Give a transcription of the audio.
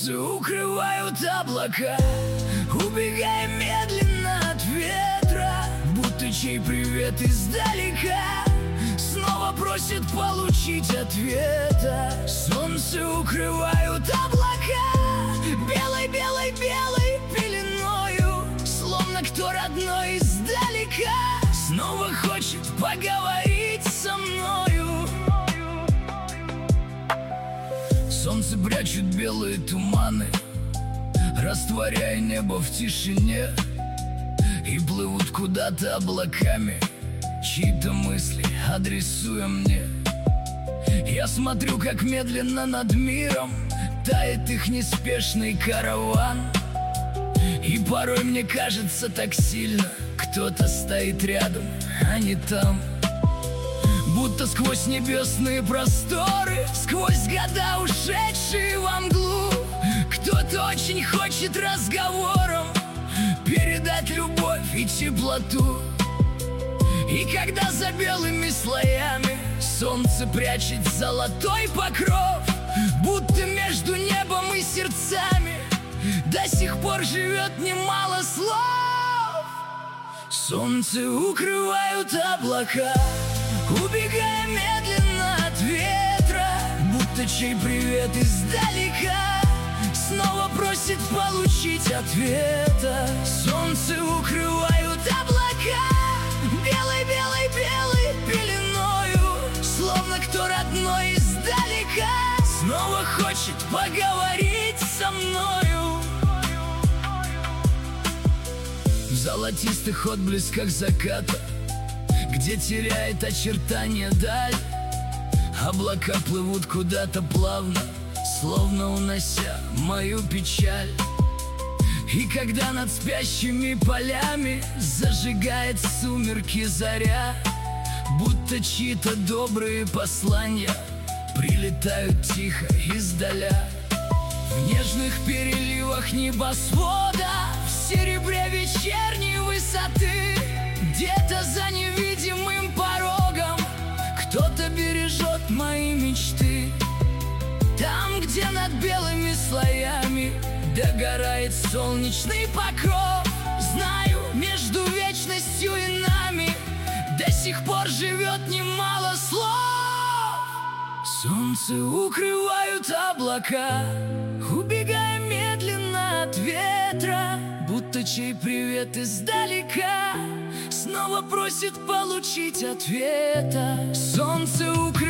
Солнце укрывают облака, убегая медленно от ветра, будто чей привет издалека снова просит получить ответа. Солнце укрывают облака белой-белой-белой пеленою, словно кто родной издалека снова хочет поговорить со мною. Солнце прячет белые туманы, растворяя небо в тишине, и плывут куда-то облаками чьи-то мысли, адресуя мне. Я смотрю, как медленно над миром тает их неспешный караван, и порой мне кажется так сильно, кто-то стоит рядом, а не там. Будто сквозь небесные просторы, сквозь года, ушедшие во мглу, кто-то очень хочет разговором передать любовь и теплоту. И когда за белыми слоями солнце прячет золотой покров, будто между небом и сердцами до сих пор живет немало слов. Солнце укрывают облака, убегая медленно от ветра, будто чей привет издалека снова просит получить ответа. Солнце укрывают облака белой-белой-белой пеленою, словно кто родной издалека снова хочет поговорить со мною. В золотистых отблесках заката, где теряет очертания даль, облака плывут куда-то плавно, словно унося мою печаль. И когда над спящими полями зажигает сумерки заря, будто чьи-то добрые послания прилетают тихо издаля. В нежных переливах небосвода, в серебре вечерней высоты, где-то за невидимым порогом кто-то бережет мои мечты. Там, где над белыми слоями догорает солнечный покров, знаю, между вечностью и нами до сих пор живет немало слов. Солнце укрывают облака, убегая медленно от ветра, будто чей привет издалека снова просит получить ответа. Солнце укрывают